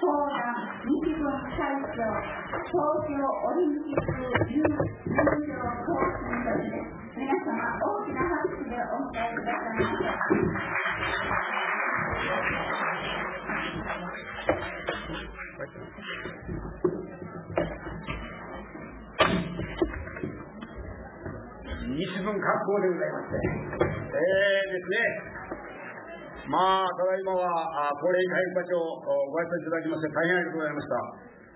談日軍会長東京オリンピック優勝行進として皆様大きな拍手でお迎えくださいました。 日軍格好でございましてですね、まあ、ただいまは高齢会議課長ご挨拶いただきまして大変ありがとうございました。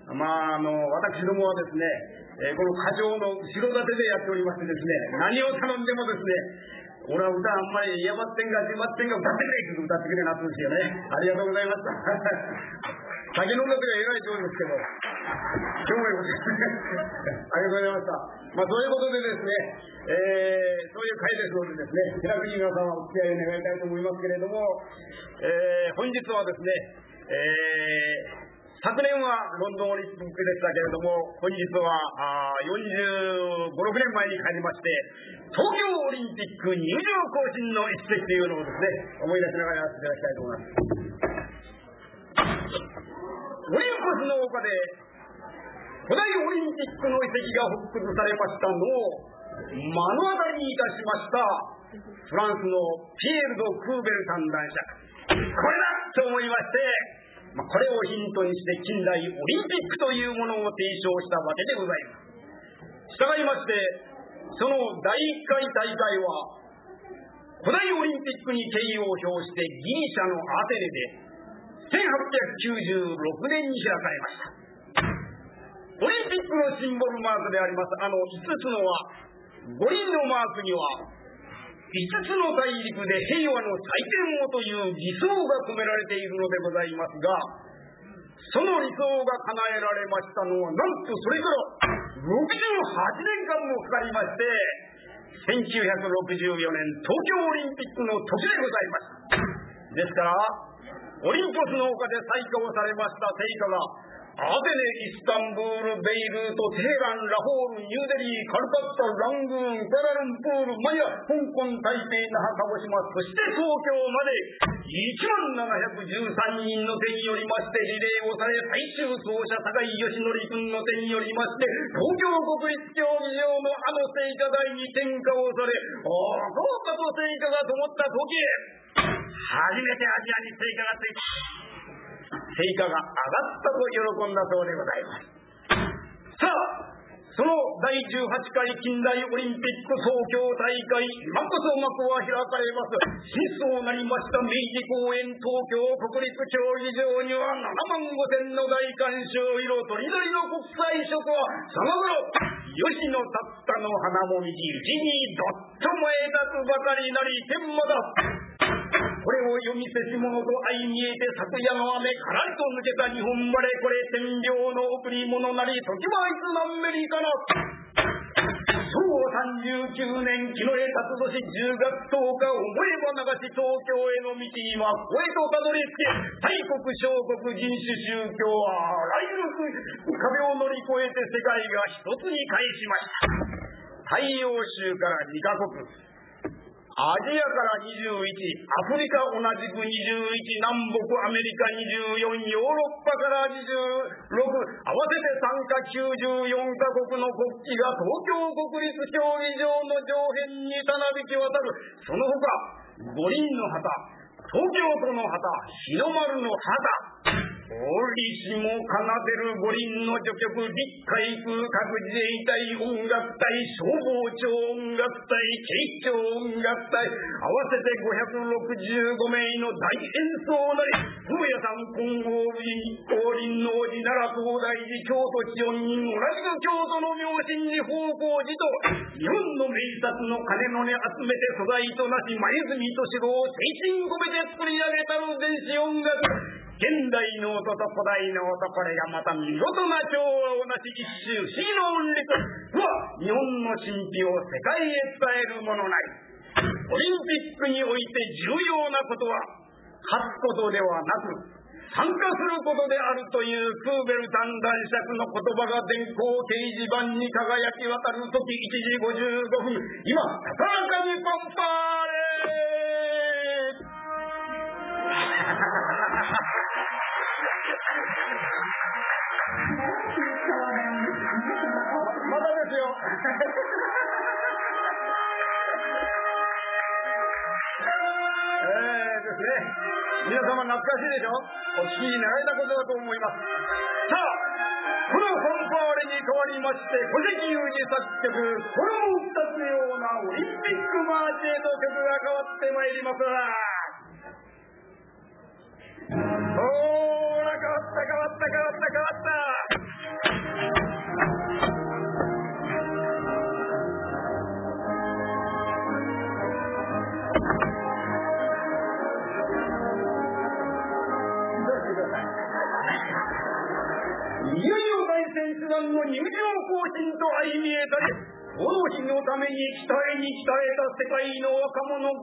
まあ、私どもはですね、この課長の後ろ盾でやっておりましてですね、何を頼んでもですね、俺は歌あんまり嫌ばってんが自ばってんが歌ってくれ歌ってくれなってんですよね。ありがとうございました。酒飲んだ時は偉いと思いますけど、今日もよろしくありがとうございました。まあ、そういうことでですね、そういう会ですのでですね、気楽に皆様お付き合い願いたいと思いますけれども、本日はですね、昨年はロンドンオリンピックでしたけれども、本日は45、6年前に帰りまして、東京オリンピック入場行進の一席というのをですね、思い出しながらやっていただきたいと思います。オリンポスの丘で古代オリンピックの遺跡が発掘されましたのを目の当たりにいたしましたフランスのピエール・ド・クーベル三男爵、これだと思いまして、これをヒントにして近代オリンピックというものを提唱したわけでございます。したがいましてその第1回大会は古代オリンピックに敬意を表してギリシャのアテネで1896年に開かれました。オリンピックのシンボルマークであります5つのは五輪のマークには5つの大陸で平和の祭典をという理想が込められているのでございますが、その理想が叶えられましたのはなんとそれから68年間もかかりまして1964年東京オリンピックの時でございました。ですからオリンポスの丘で採火をされました聖火がアテネ、イスタンブール、ベイルート、テヘラン、ラホール、ニューデリー、カルカッタ、ラングーン、クアラルンプール、マヤ、香港、台北、那覇、鹿児島、そして東京まで1713人の手によりましてリレーをされ、最終走者坂井義則君の手によりまして東京国立競技場の聖火台に点火をされ、豪華と聖火が灯った時へ初めてアジアに聖火がついた。聖火が上がったと喜んだそうでございます。さあ、その第18回近代オリンピック東京大会、今こそ幕は開かれます。真相なりました明治公園東京国立競技場には7万5千の大観衆、色とりどりの国際色はその頃吉野たったの花もみじうちにどっと燃え立つばかりなり天魔だ。これを読みせし者と相見えて昨夜の雨からりと抜けた日本晴れ、これ天領の贈り物なり時はいつ何メリかな。昭和39年木の絵辰年10月10日、思えば流し東京への道今こへとたどり着け、大国小国人種宗教はあらゆる壁を乗り越えて世界が一つに返しました。太陽州から2カ国、アジアから21、アフリカ同じく21、南北アメリカ24、ヨーロッパから26、合わせて参加94カ国の国旗が東京国立競技場の上辺にたなびき渡る。その他五輪の旗、東京都の旗、日の丸の旗、折しも奏でる五輪の序曲、陸海空各自衛隊音楽隊、消防庁音楽隊、警視庁音楽隊、合わせて565名の大演奏なり、風屋さん、金剛部員、光臨の王子、奈良東大寺、京都知恩人、同じく京都の明神に奉公寺と、日本の名刹の金の根集めて素材となし、前住敏郎を精神込めて作り上げたる電子音楽、現代の音と古代の音、これがまた見事な調和をなし一周不思議の音律は日本の神秘を世界へ伝えるものなり。オリンピックにおいて重要なことは勝つことではなく参加することであるというクーベル三男爵の言葉が電光掲示板に輝き渡る時1時55分、今高らかにパンパーレーですね。皆様懐かしいでしょ。お聞きになられたことだと思います。さあ、このファンファーレに代わりまして、小関裕二作曲、衣を二つようなオリンピックマーチへと曲が変わってまいります。ほーら、変わった。いよいよ大選手団の入場行進と相見えたり、この日のために鍛えた世界の若者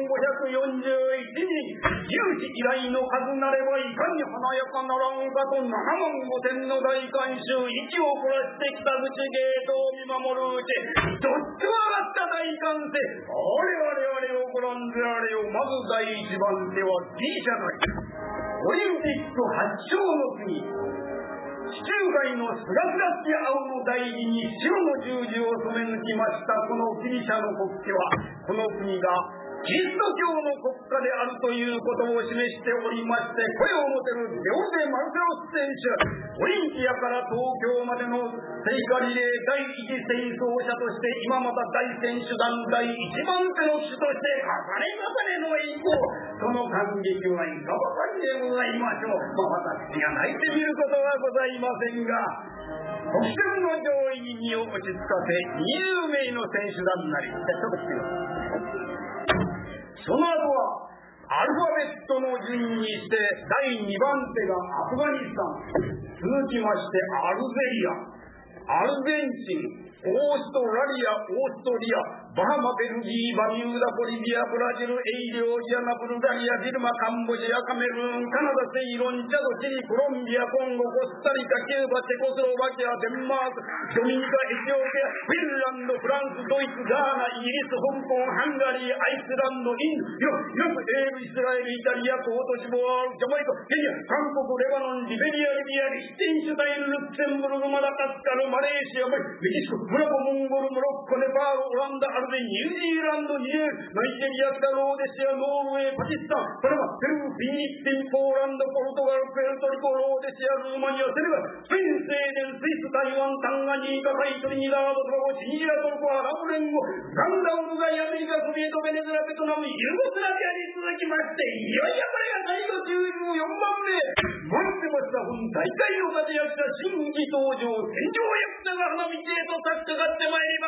5541人、有志以来の数なればいかに華やかならんかと7万5千の大観衆、息を凝らして北口ゲートを見守るうち、どっと上がった大歓声。あれをご覧であれよ。まず第一番手はギリシャ隊、オリンピック発祥の国、地中海のすがすがし青の大地に白の十字を染め抜きましたこのギリシャの国旗は、この国がキリスト教の国家であるということを示しておりまして、声を持てるレオゼ・マルセロス選手、オリンピアから東京までの聖火リレー第一戦走者として、今また大選手団第一番手の主として重ねの栄光、その感激はいかばかりでございましょう。私が泣いてみることはございませんが、得点の上位に身を落ち着かせ20名の選手団なり、ちょっと来てください。その後はアルファベットの順にして第2番手がアフガニスタン、続きましてアルゼリア、アルゼンチン、オーストラリア、バハマ、ベルギー、バミューダ、ボリビア、ブラジル、エイリオ、ギアナ、ブルガリア、ビルマ、カンボジア、カメルーン、カナダ、セイロン、チャド、チリ、コロンビア、コンゴ、コスタリカ、キューバ、チェコスロバキア、デンマーク、ドミニカ、エチオピア、フィンランド、フランス、ドイツ、ガーナ、イギリス、香港、ハンガリー、アイスランド、インド、ヨーロッパ、イスラエル、イタリア、コートジボワール、ジャマイカ、ケニア、韓国、レバノン、リベリア、リビア、リヒテンシュタイン、ルクセンブルグ、マダガスカル、マレーシア、メキシコ、ブラボ、モンゴル、モロッコ、ネパール、オランダ、アルゼン、ニュージーランド、ニジェール、ナイジェリア、北ローデシア、ノルウェー、パキスタン、パナマ、ペルー、フィリピン、ポーランド、ポルトガル、プエルトリコ、ローデシア、ルーマニア、セネガル、スペイン、スウェーデン、スイス、台湾、タンガニーカ、タイ、トリニダード、トバゴ、シニア、トルコ、アラブ連合、ガンダ、ウルガイ、アメリカ、ソビエト、ベネズエラ、ベトナム、ユーゴスラビアに続きまして、いよいよこれが最後14番目、待ってました本大会の立役者、新規登場、戦場役者が花道へと差し掛かってまいります。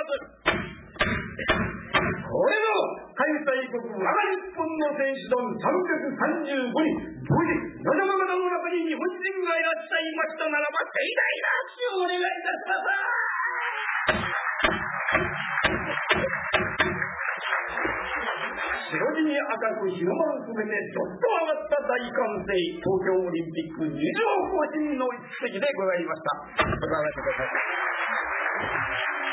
これの開催国我が日本の選手団335人、それでまだまだの中に日本人がいらっしゃいましたならば、盛大な拍手をお願いいたします。白地に赤く日の丸含めてどっと上がった大歓声、東京オリンピック入場行進の一席でございました。ご覧ください。